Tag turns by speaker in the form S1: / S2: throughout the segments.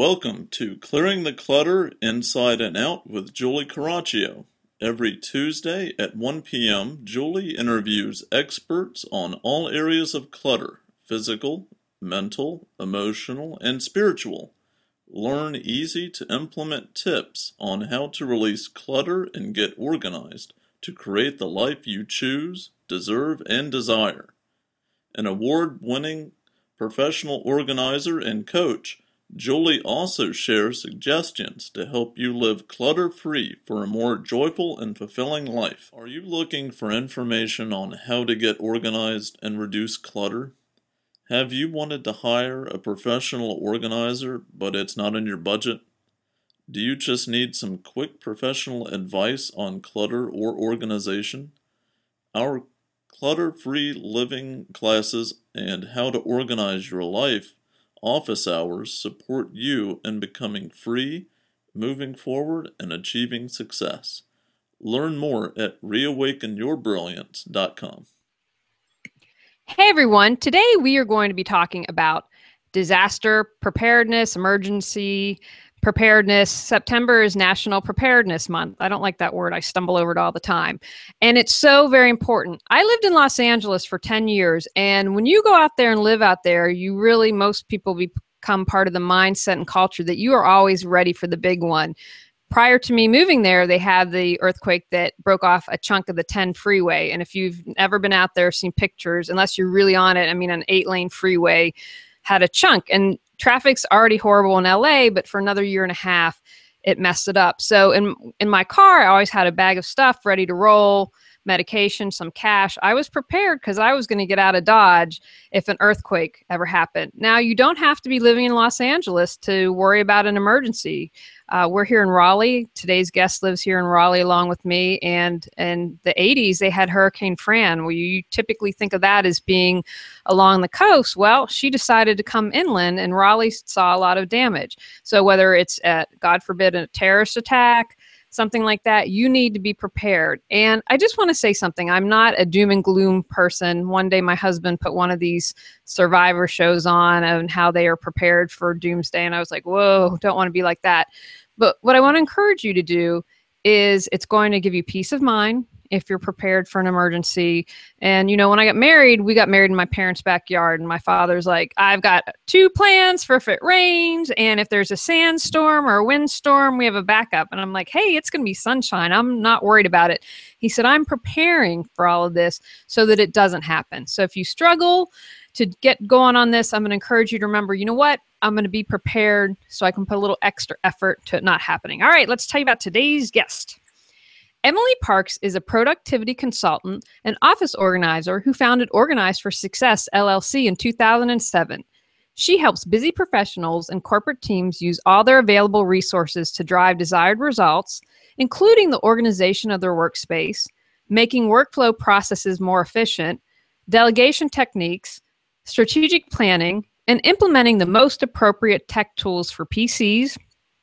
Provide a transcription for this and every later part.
S1: Welcome to Clearing the Clutter Inside and Out with Julie Caraccio. Every Tuesday at 1 p.m., Julie interviews experts on all areas of clutter: physical, mental, emotional, and spiritual. Learn easy to implement tips on how to release clutter and get organized to create the life you choose, deserve, and desire. An award-winning professional organizer and coach, Julie also shares suggestions to help you live clutter-free for a more joyful and fulfilling life. Are you looking for information on how to get organized and reduce clutter? Have you wanted to hire a professional organizer, but it's not in your budget? Do you just need some quick professional advice on clutter or organization? Our clutter-free living classes and how to organize your life office hours support you in becoming free, moving forward, and achieving success. Learn more at reawakenyourbrilliance.com.
S2: Hey everyone, today we are going to be talking about disaster preparedness, emergency preparedness. September is National Preparedness Month. I don't like that word. I stumble over it all the time. And it's so very important. I lived in Los Angeles for 10 years. And when you go out there and live out there, most people become part of the mindset and culture that you are always ready for the big one. Prior to me moving there, they had the earthquake that broke off a chunk of the 10 freeway. And if you've ever been out there, seen pictures, unless you're really on it, an 8-lane freeway had a chunk. And traffic's already horrible in LA, but for another year and a half, it messed it up. So in my car, I always had a bag of stuff ready to roll, medication, some cash. I was prepared because I was going to get out of Dodge if an earthquake ever happened. Now, you don't have to be living in Los Angeles to worry about an emergency. We're here in Raleigh. Today's guest lives here in Raleigh along with me. And in the 80s, they had Hurricane Fran, where you typically think of that as being along the coast. Well, she decided to come inland, and Raleigh saw a lot of damage. So whether it's at, God forbid, a terrorist attack, something like that, you need to be prepared. And I just want to say something. I'm not a doom and gloom person. One day my husband put one of these survivor shows on and how they are prepared for doomsday. And I was like, whoa, don't want to be like that. But what I want to encourage you to do is it's going to give you peace of mind if you're prepared for an emergency. And, when I got married, we got married in my parents' backyard. And my father's like, I've got 2 plans for if it rains. And if there's a sandstorm or a windstorm, we have a backup. And I'm like, hey, it's going to be sunshine. I'm not worried about it. He said, I'm preparing for all of this so that it doesn't happen. So if you struggle to get going on this, I'm going to encourage you to remember, you know what? I'm going to be prepared so I can put a little extra effort to it not happening. All right, let's tell you about today's guest. Emily Parks is a productivity consultant and office organizer who founded Organize for Success, LLC in 2007. She helps busy professionals and corporate teams use all their available resources to drive desired results, including the organization of their workspace, making workflow processes more efficient, delegation techniques, strategic planning, and implementing the most appropriate tech tools for PCs,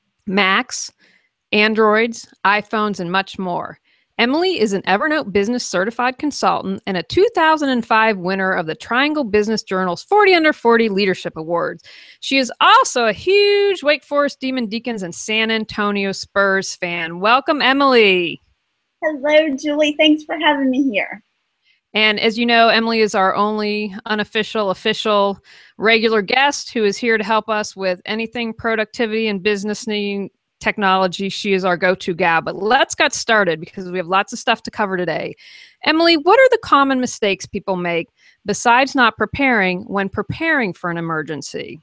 S2: Macs, Androids, iPhones, and much more. Emily is an Evernote Business Certified Consultant and a 2005 winner of the Triangle Business Journal's 40 Under 40 Leadership Awards. She is also a huge Wake Forest Demon Deacons and San Antonio Spurs fan. Welcome, Emily.
S3: Hello, Julie. Thanks for having me here.
S2: And as you know, Emily is our only unofficial, official, regular guest who is here to help us with anything productivity and business needing technology. She is our go-to gal. But let's get started because we have lots of stuff to cover today. Emily, what are the common mistakes people make besides not preparing when preparing for an emergency?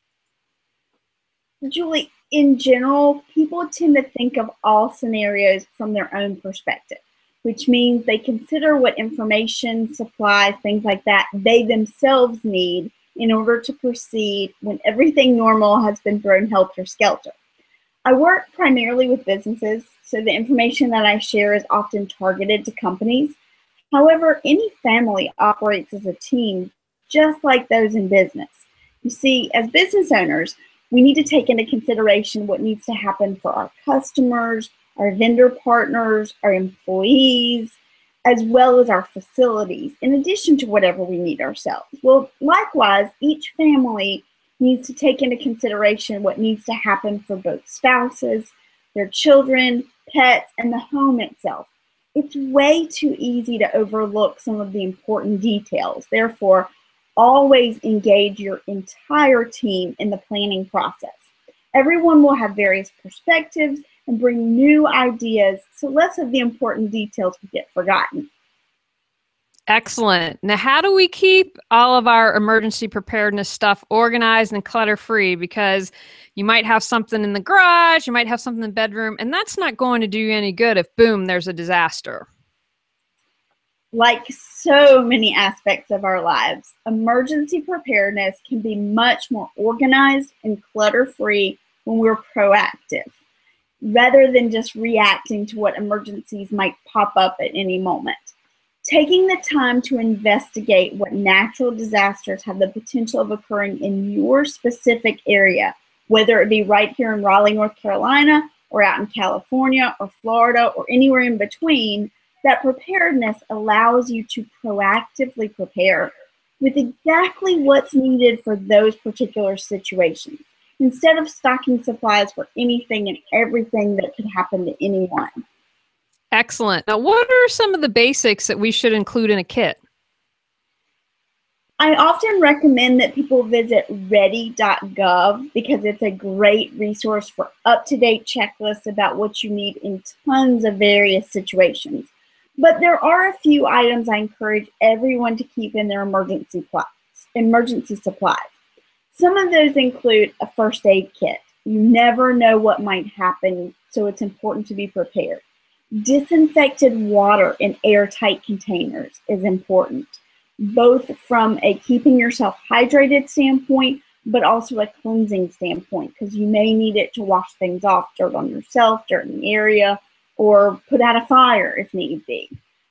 S3: Julie, in general, people tend to think of all scenarios from their own perspective, which means they consider what information, supplies, things like that they themselves need in order to proceed when everything normal has been thrown helter-skelter. I work primarily with businesses, so the information that I share is often targeted to companies. However, any family operates as a team, just like those in business. You see, as business owners, we need to take into consideration what needs to happen for our customers, our vendor partners, our employees, as well as our facilities, in addition to whatever we need ourselves. Well, likewise, each family needs to take into consideration what needs to happen for both spouses, their children, pets, and the home itself. It's way too easy to overlook some of the important details. Therefore, always engage your entire team in the planning process. Everyone will have various perspectives and bring new ideas, so less of the important details will get forgotten.
S2: Excellent. Now, how do we keep all of our emergency preparedness stuff organized and clutter-free? Because you might have something in the garage, you might have something in the bedroom, and that's not going to do you any good if, boom, there's a disaster.
S3: Like so many aspects of our lives, emergency preparedness can be much more organized and clutter-free when we're proactive, rather than just reacting to what emergencies might pop up at any moment. Taking the time to investigate what natural disasters have the potential of occurring in your specific area, whether it be right here in Raleigh, North Carolina, or out in California, or Florida, or anywhere in between, that preparedness allows you to proactively prepare with exactly what's needed for those particular situations, instead of stocking supplies for anything and everything that could happen to anyone.
S2: Excellent. Now, what are some of the basics that we should include in a kit?
S3: I often recommend that people visit ready.gov because it's a great resource for up-to-date checklists about what you need in tons of various situations. But there are a few items I encourage everyone to keep in their emergency supplies. Some of those include a first aid kit. You never know what might happen, so it's important to be prepared. Disinfected water in airtight containers is important, both from a keeping yourself hydrated standpoint, but also a cleansing standpoint, because you may need it to wash things off, dirt on yourself, dirt in the area, or put out a fire if need be.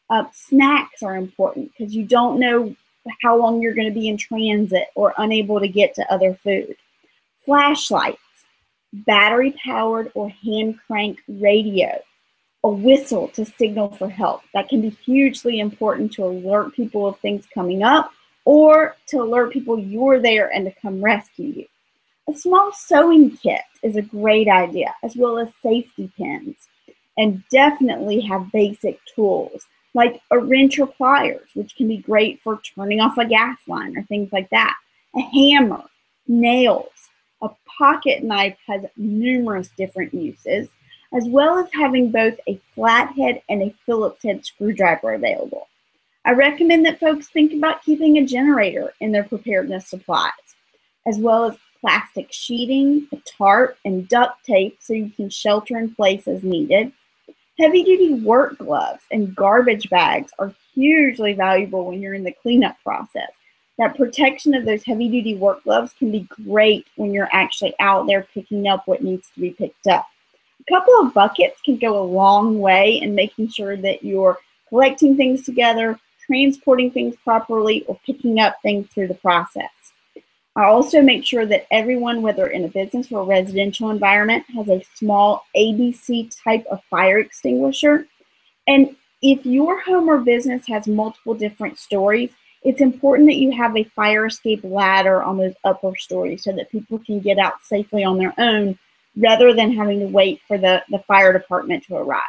S3: Snacks are important because you don't know how long you're going to be in transit or unable to get to other food. Flashlights, battery-powered or hand-crank radio, a whistle to signal for help. That can be hugely important to alert people of things coming up or to alert people you're there and to come rescue you. A small sewing kit is a great idea, as well as safety pins. And definitely have basic tools like a wrench or pliers, which can be great for turning off a gas line or things like that. A hammer, nails, a pocket knife has numerous different uses, as well as having both a flathead and a Phillips head screwdriver available. I recommend that folks think about keeping a generator in their preparedness supplies, as well as plastic sheeting, a tarp, and duct tape so you can shelter in place as needed. Heavy-duty work gloves and garbage bags are hugely valuable when you're in the cleanup process. That protection of those heavy-duty work gloves can be great when you're actually out there picking up what needs to be picked up. A couple of buckets can go a long way in making sure that you're collecting things together, transporting things properly, or picking up things through the process. I also make sure that everyone, whether in a business or a residential environment, has a small ABC type of fire extinguisher. And if your home or business has multiple different stories, it's important that you have a fire escape ladder on those upper stories so that people can get out safely on their own rather than having to wait for the fire department to arrive.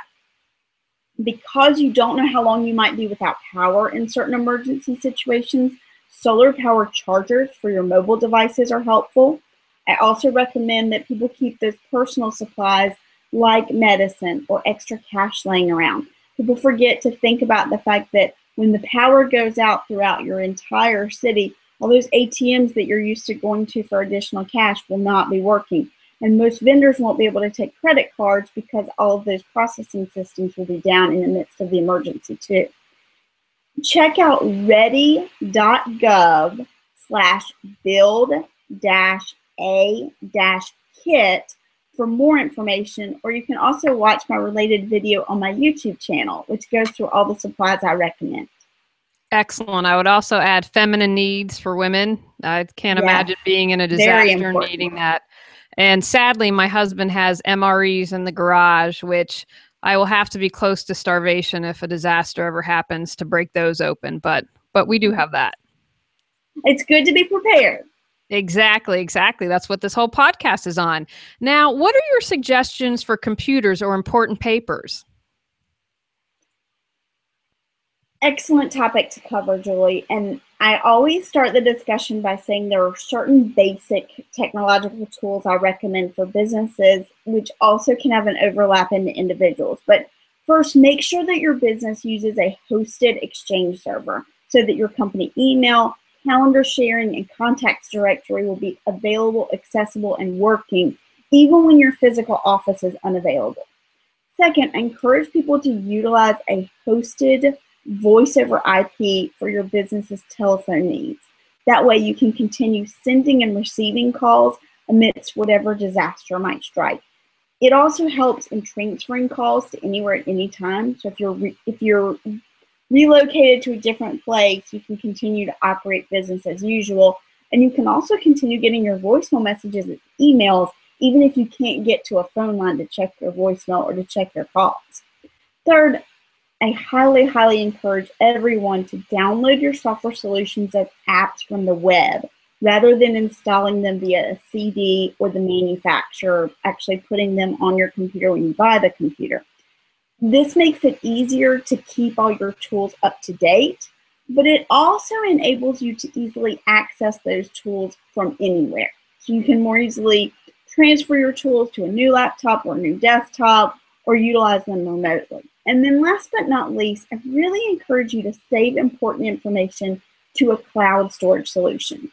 S3: Because you don't know how long you might be without power in certain emergency situations, solar power chargers for your mobile devices are helpful. I also recommend that people keep those personal supplies like medicine or extra cash laying around. People forget to think about the fact that when the power goes out throughout your entire city, all those ATMs that you're used to going to for additional cash will not be working. And most vendors won't be able to take credit cards because all of those processing systems will be down in the midst of the emergency too. Check out ready.gov/build-a-kit for more information, or you can also watch my related video on my YouTube channel, which goes through all the supplies I recommend.
S2: Excellent. I would also add feminine needs for women. I can't imagine being in a disaster needing that. And sadly, my husband has MREs in the garage, which I will have to be close to starvation if a disaster ever happens to break those open. But we do have that.
S3: It's good to be prepared.
S2: Exactly. That's what this whole podcast is on. Now, what are your suggestions for computers or important papers?
S3: Excellent topic to cover, Julie. And I always start the discussion by saying there are certain basic technological tools I recommend for businesses, which also can have an overlap into individuals. But first, make sure that your business uses a hosted Exchange server so that your company email, calendar sharing, and contacts directory will be available, accessible, and working even when your physical office is unavailable. Second, I encourage people to utilize a hosted voice over IP for your business's telephone needs. That way you can continue sending and receiving calls amidst whatever disaster might strike. It also helps in transferring calls to anywhere at any time. So if you're relocated to a different place, you can continue to operate business as usual. And you can also continue getting your voicemail messages and emails, even if you can't get to a phone line to check your voicemail or to check your calls. Third, I highly, highly encourage everyone to download your software solutions as apps from the web rather than installing them via a CD or the manufacturer actually putting them on your computer when you buy the computer. This makes it easier to keep all your tools up to date, but it also enables you to easily access those tools from anywhere. So you can more easily transfer your tools to a new laptop or a new desktop or utilize them remotely. And then last but not least, I really encourage you to save important information to a cloud storage solution.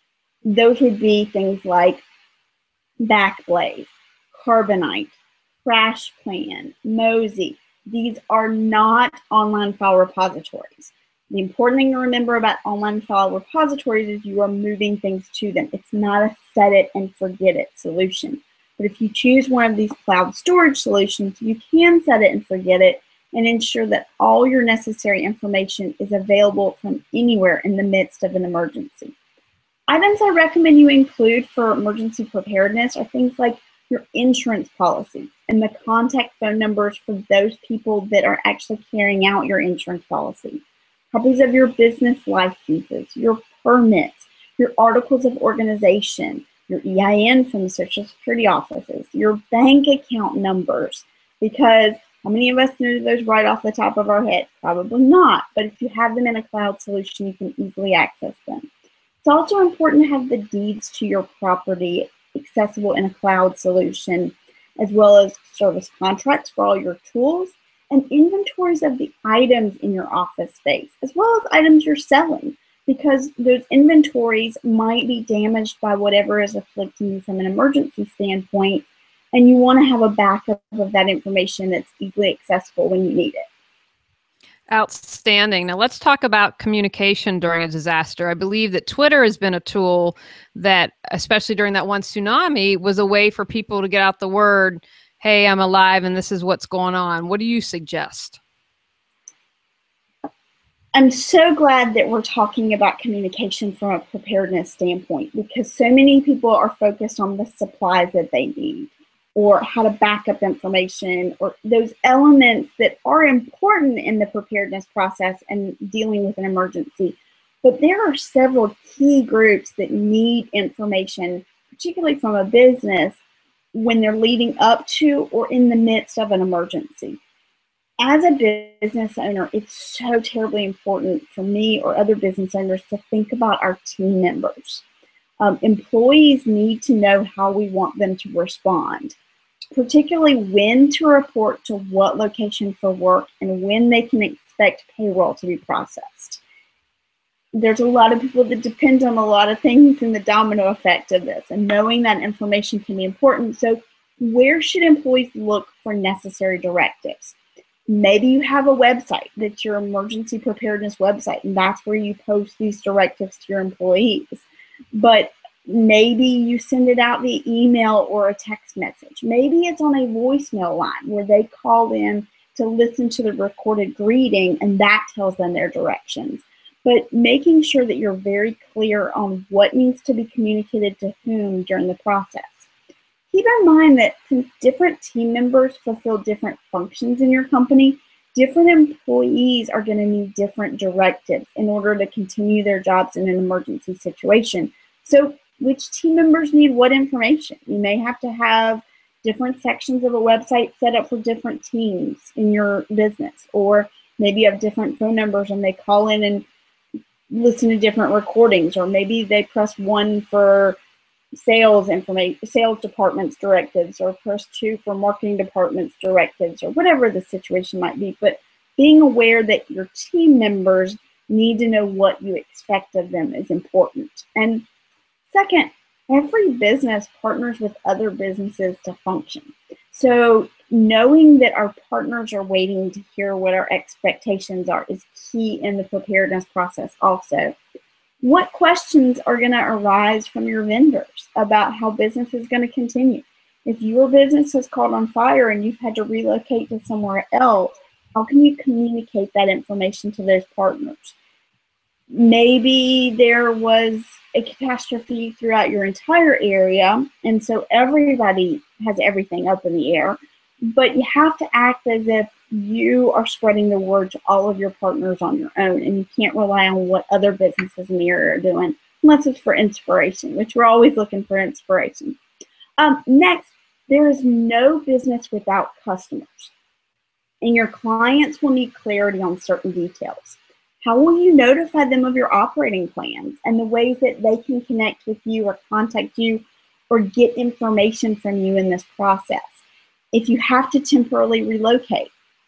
S3: Those would be things like Backblaze, Carbonite, CrashPlan, Mozy. These are not online file repositories. The important thing to remember about online file repositories is you are moving things to them. It's not a set it and forget it solution. But if you choose one of these cloud storage solutions, you can set it and forget it and ensure that all your necessary information is available from anywhere in the midst of an emergency. Items I recommend you include for emergency preparedness are things like your insurance policy and the contact phone numbers for those people that are actually carrying out your insurance policy, copies of your business licenses, your permits, your articles of organization, your EIN from the Social Security offices, your bank account numbers, because how many of us know those right off the top of our head? Probably not, but if you have them in a cloud solution, you can easily access them. It's also important to have the deeds to your property accessible in a cloud solution, as well as service contracts for all your tools and inventories of the items in your office space, as well as items you're selling, because those inventories might be damaged by whatever is afflicting you from an emergency standpoint, and you want to have a backup of that information that's easily accessible when you need it.
S2: Outstanding. Now let's talk about communication during a disaster. I believe that Twitter has been a tool that, especially during that one tsunami, was a way for people to get out the word, hey, I'm alive and this is what's going on. What do you suggest?
S3: I'm so glad that we're talking about communication from a preparedness standpoint, because so many people are focused on the supplies that they need, or how to back up information, or those elements that are important in the preparedness process and dealing with an emergency. But there are several key groups that need information, particularly from a business, when they're leading up to or in the midst of an emergency. As a business owner, it's so terribly important for me or other business owners to think about our team members. Employees need to know how we want them to respond, particularly when to report to what location for work and when they can expect payroll to be processed. There's a lot of people that depend on a lot of things in the domino effect of this, and knowing that information can be important. So where should employees look for necessary directives? Maybe you have a website that's your emergency preparedness website, and that's where you post these directives to your employees. But maybe you send it out via email or a text message. Maybe it's on a voicemail line where they call in to listen to the recorded greeting, and that tells them their directions. But making sure that you're very clear on what needs to be communicated to whom during the process. Keep in mind that since different team members fulfill different functions in your company, different employees are going to need different directives in order to continue their jobs in an emergency situation. So which team members need what information. You may have to have different sections of a website set up for different teams in your business, or maybe you have different phone numbers and they call in and listen to different recordings, or maybe they press 1 for sales information, sales department's directives, or press 2 for marketing department's directives, or whatever the situation might be. But being aware that your team members need to know what you expect of them is important. And second, every business partners with other businesses to function. So knowing that our partners are waiting to hear what our expectations are is key in the preparedness process also. What questions are going to arise from your vendors about how business is going to continue? If your business has caught on fire and you've had to relocate to somewhere else, how can you communicate that information to those partners? Maybe there was a catastrophe throughout your entire area, and so everybody has everything up in the air, but you have to act as if you are spreading the word to all of your partners on your own, and you can't rely on what other businesses in the area are doing, unless it's for inspiration, which we're always looking for inspiration. Next, there is no business without customers, and your clients will need clarity on certain details. How will you notify them of your operating plans and the ways that they can connect with you or contact you or get information from you in this process? If you have to temporarily relocate,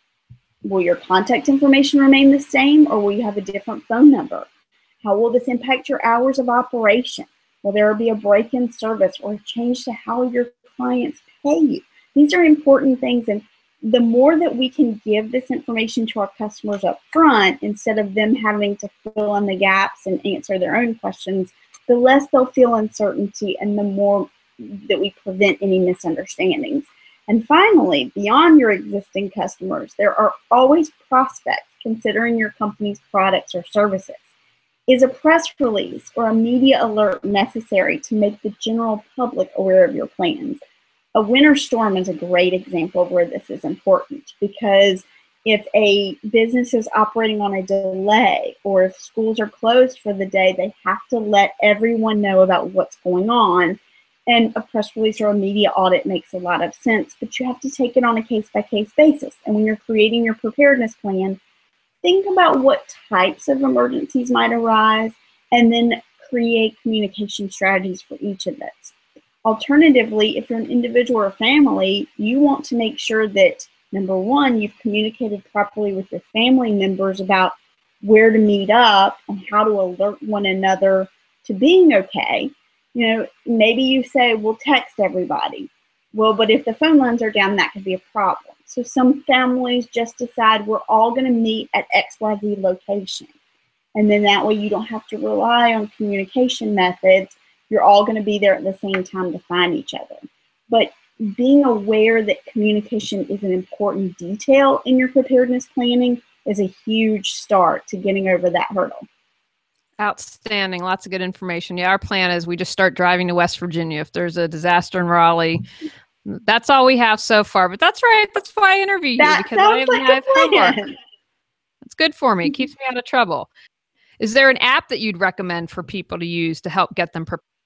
S3: will your contact information remain the same, or will you have a different phone number? How will this impact your hours of operation? Will there be a break in service or a change to how your clients pay you? These are important things, and the more that we can give this information to our customers up front, instead of them having to fill in the gaps and answer their own questions, the less they'll feel uncertainty and the more that we prevent any misunderstandings. And finally, beyond your existing customers, there are always prospects considering your company's products or services. Is a press release or a media alert necessary to make the general public aware of your plans? A winter storm is a great example of where this is important, because if a business is operating on a delay, or if schools are closed for the day, they have to let everyone know about what's going on. And a press release or a media audit makes a lot of sense, but you have to take it on a case-by-case basis. And when you're creating your preparedness plan, think about what types of emergencies might arise, and then create communication strategies for each of those. Alternatively, if you're an individual or family, you want to make sure that, number one, you've communicated properly with your family members about where to meet up and how to alert one another to being okay. You know, maybe you say, we'll text everybody. Well, but if the phone lines are down, that could be a problem. So some families just decide we're all going to meet at XYZ location. And then that way you don't have to rely on communication methods. You're all going to be there at the same time to find each other. But being aware that communication is an important detail in your preparedness planning is a huge start to getting over that hurdle.
S2: Outstanding. Lots of good information. Yeah, our plan is we just start driving to West Virginia if there's a disaster in Raleigh. That's all we have so far, but that's right. That's why I interview you, because I have homework. It's good for me. It keeps me out of trouble. Is there an app that you'd recommend for people to use to help get them prepared?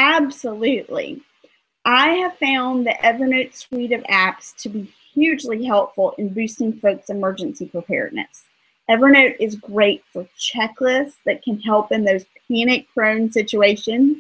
S3: Absolutely. I have found the Evernote suite of apps to be hugely helpful in boosting folks' emergency preparedness. Evernote is great for checklists that can help in those panic-prone situations.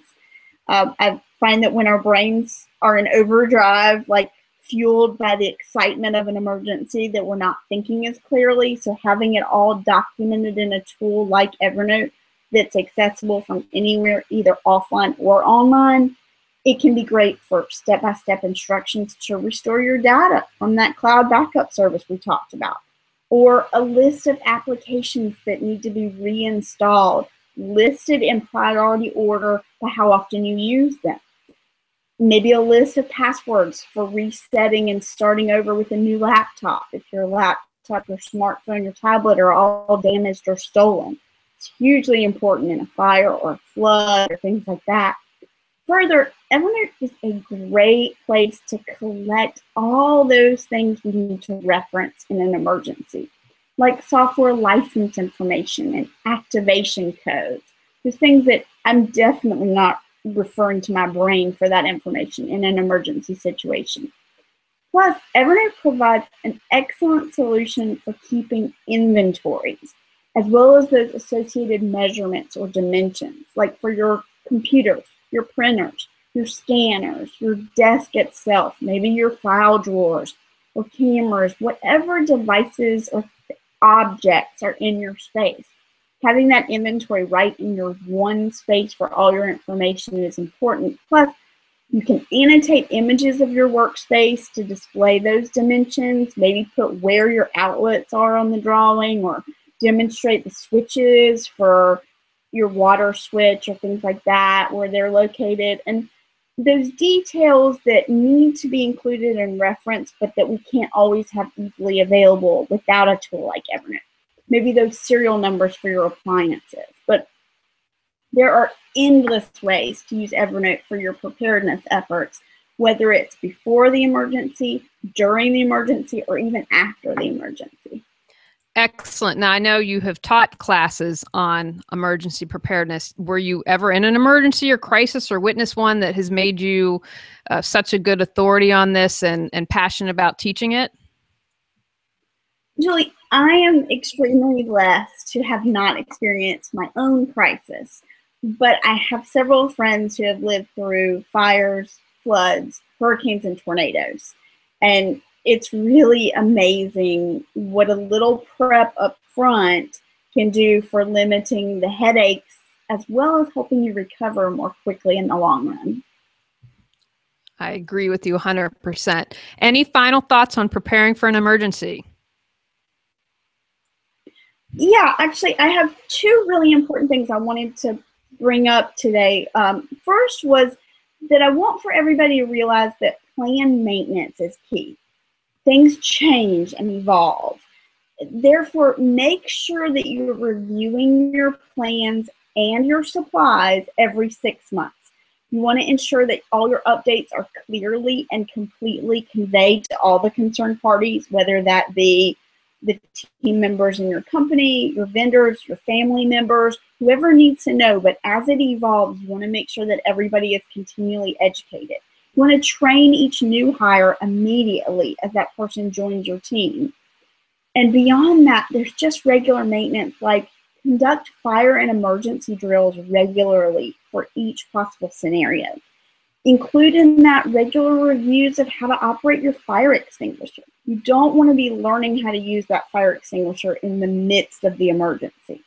S3: I find that when our brains are in overdrive, like fueled by the excitement of an emergency, that we're not thinking as clearly. So having it all documented in a tool like Evernote that's accessible from anywhere, either offline or online, it can be great for step-by-step instructions to restore your data from that cloud backup service we talked about, or a list of applications that need to be reinstalled, listed in priority order by how often you use them. Maybe a list of passwords for resetting and starting over with a new laptop if your laptop, your smartphone, your tablet are all damaged or stolen. It's hugely important in a fire or a flood or things like that. Further, Evernote is a great place to collect all those things we need to reference in an emergency, like software license information and activation codes. There's things that I'm definitely not referring to my brain for that information in an emergency situation. Plus, Evernote provides an excellent solution for keeping inventories, as well as those associated measurements or dimensions, like for your computers, your printers, your scanners, your desk itself, maybe your file drawers or cameras, whatever devices or objects are in your space. Having that inventory right in your one space for all your information is important. Plus, you can annotate images of your workspace to display those dimensions, maybe put where your outlets are on the drawing, or demonstrate the switches for your water switch or things like that, where they're located. And those details that need to be included in reference, but that we can't always have easily available without a tool like Evernote. Maybe those serial numbers for your appliances. But there are endless ways to use Evernote for your preparedness efforts, whether it's before the emergency, during the emergency, or even after the emergency.
S2: Excellent. Now, I know you have taught classes on emergency preparedness. Were you ever in an emergency or crisis or witness one that has made you such a good authority on this and passionate about teaching it?
S3: Julie, I am extremely blessed to have not experienced my own crisis, but I have several friends who have lived through fires, floods, hurricanes, and tornadoes. And it's really amazing what a little prep up front can do for limiting the headaches, as well as helping you recover more quickly in the long run.
S2: I agree with you 100%. Any final thoughts on preparing for an emergency?
S3: Yeah, actually, I have two really important things I wanted to bring up today. First was that I want for everybody to realize that planned maintenance is key. Things change and evolve. Therefore, make sure that you're reviewing your plans and your supplies every 6 months. You want to ensure that all your updates are clearly and completely conveyed to all the concerned parties, whether that be the team members in your company, your vendors, your family members, whoever needs to know. But as it evolves, you want to make sure that everybody is continually educated. You want to train each new hire immediately as that person joins your team. And beyond that, there's just regular maintenance, like conduct fire and emergency drills regularly for each possible scenario. Include in that regular reviews of how to operate your fire extinguisher. You don't want to be learning how to use that fire extinguisher in the midst of the emergency.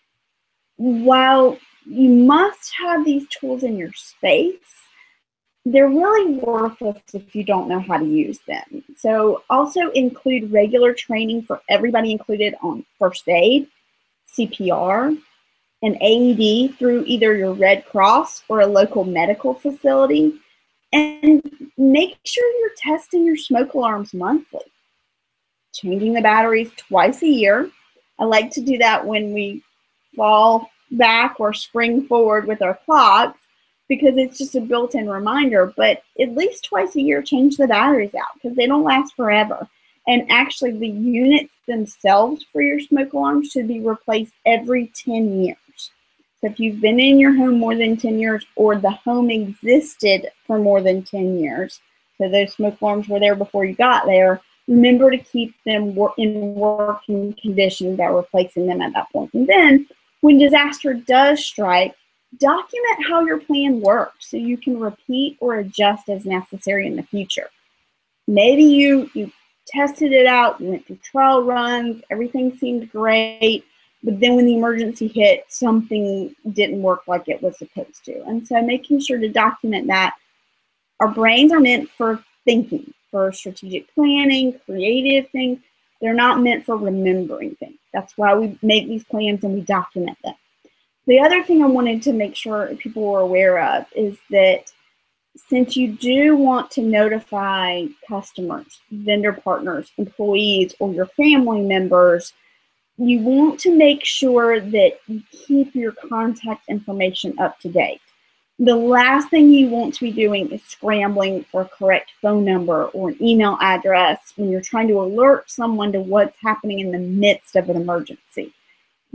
S3: While you must have these tools in your space, they're really worthless if you don't know how to use them. So also include regular training for everybody included on first aid, CPR, and AED through either your Red Cross or a local medical facility. And make sure you're testing your smoke alarms monthly. Changing the batteries twice a year. I like to do that when we fall back or spring forward with our clocks, because it's just a built-in reminder. But at least twice a year, change the batteries out, because they don't last forever. And actually, the units themselves for your smoke alarms should be replaced every 10 years. So if you've been in your home more than 10 years, or the home existed for more than 10 years, so those smoke alarms were there before you got there, remember to keep them in working condition by replacing them at that point. And then, when disaster does strike, document how your plan works so you can repeat or adjust as necessary in the future. Maybe you tested it out, you went through trial runs, everything seemed great, but then when the emergency hit, something didn't work like it was supposed to. And so making sure to document that. Our brains are meant for thinking, for strategic planning, creative things. They're not meant for remembering things. That's why we make these plans and we document them. The other thing I wanted to make sure people were aware of is that since you do want to notify customers, vendor partners, employees, or your family members, you want to make sure that you keep your contact information up to date. The last thing you want to be doing is scrambling for a correct phone number or an email address when you're trying to alert someone to what's happening in the midst of an emergency.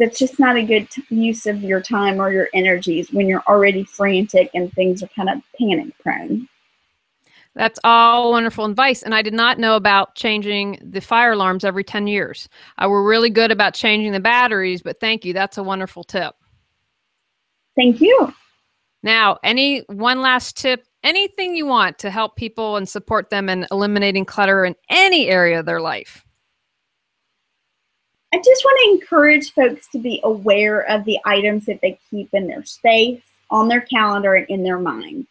S3: That's just not a good use of your time or your energies when you're already frantic and things are kind of panic prone.
S2: That's all wonderful advice. And I did not know about changing the fire alarms every 10 years. We're really good about changing the batteries, but thank you. That's a wonderful tip.
S3: Thank you.
S2: Now, one last tip, anything you want to help people and support them in eliminating clutter in any area of their life.
S3: I just want to encourage folks to be aware of the items that they keep in their space, on their calendar, and in their mind.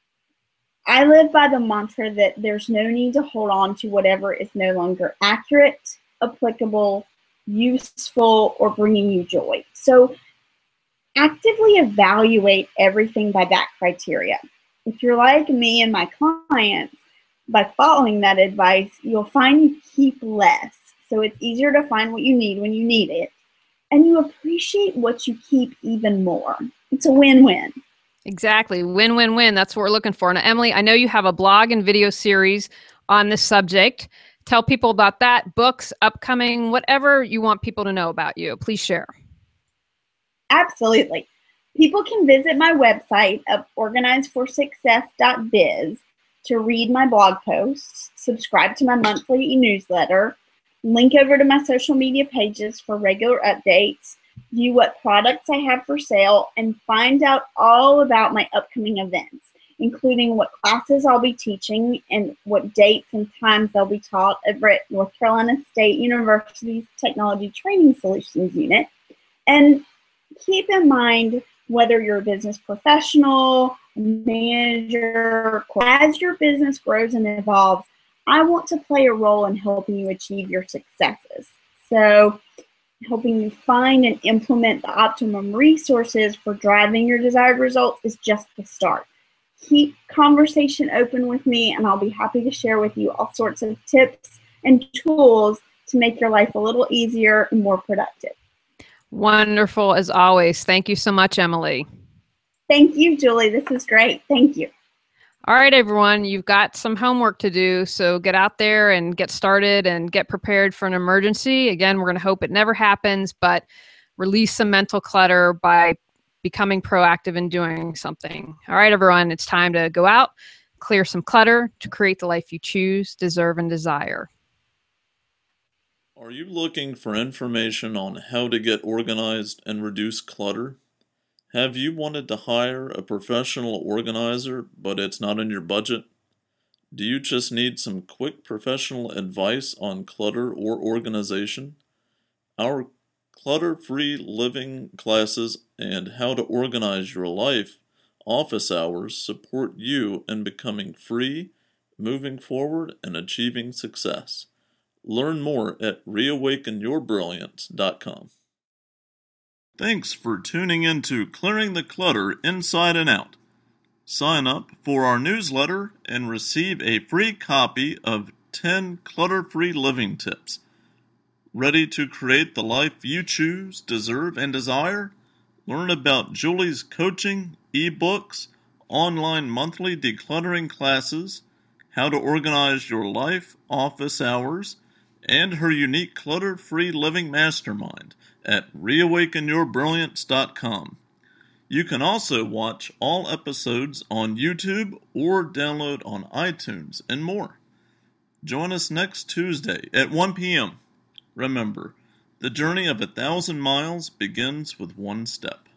S3: I live by the mantra that there's no need to hold on to whatever is no longer accurate, applicable, useful, or bringing you joy. So actively evaluate everything by that criteria. If you're like me and my clients, by following that advice, you'll find you keep less. So it's easier to find what you need when you need it. And you appreciate what you keep even more. It's a win-win.
S2: Exactly. Win, win, win. That's what we're looking for. Now, Emily, I know you have a blog and video series on this subject. Tell people about that, books, upcoming, whatever you want people to know about you. Please share.
S3: Absolutely. People can visit my website of organizeforsuccess.biz to read my blog posts, subscribe to my monthly e-newsletter, link over to my social media pages for regular updates, view what products I have for sale, and find out all about my upcoming events, including what classes I'll be teaching and what dates and times they'll be taught over at North Carolina State University's Technology Training Solutions Unit. And keep in mind, whether you're a business professional, manager, as your business grows and evolves, I want to play a role in helping you achieve your successes. So helping you find and implement the optimum resources for driving your desired results is just the start. Keep conversation open with me, and I'll be happy to share with you all sorts of tips and tools to make your life a little easier and more productive.
S2: Wonderful as always. Thank you so much, Emily.
S3: Thank you, Julie. This is great. Thank you.
S2: All right, everyone, you've got some homework to do, so get out there and get started and get prepared for an emergency. Again, we're going to hope it never happens, but release some mental clutter by becoming proactive and doing something. All right, everyone, it's time to go out, clear some clutter to create the life you choose, deserve, and desire.
S1: Are you looking for information on how to get organized and reduce clutter? Have you wanted to hire a professional organizer, but it's not in your budget? Do you just need some quick professional advice on clutter or organization? Our clutter-free living classes and how to organize your life office hours support you in becoming free, moving forward, and achieving success. Learn more at reawakenyourbrilliance.com. Thanks for tuning in to Clearing the Clutter Inside and Out. Sign up for our newsletter and receive a free copy of 10 clutter-free living tips. Ready to create the life you choose, deserve, and desire? Learn about Julie's coaching, ebooks, online monthly decluttering classes, how to organize your life, office hours, and her unique clutter-free living mastermind at reawakenyourbrilliance.com. You can also watch all episodes on YouTube or download on iTunes and more. Join us next Tuesday at 1 p.m. Remember, the journey of 1,000 miles begins with one step.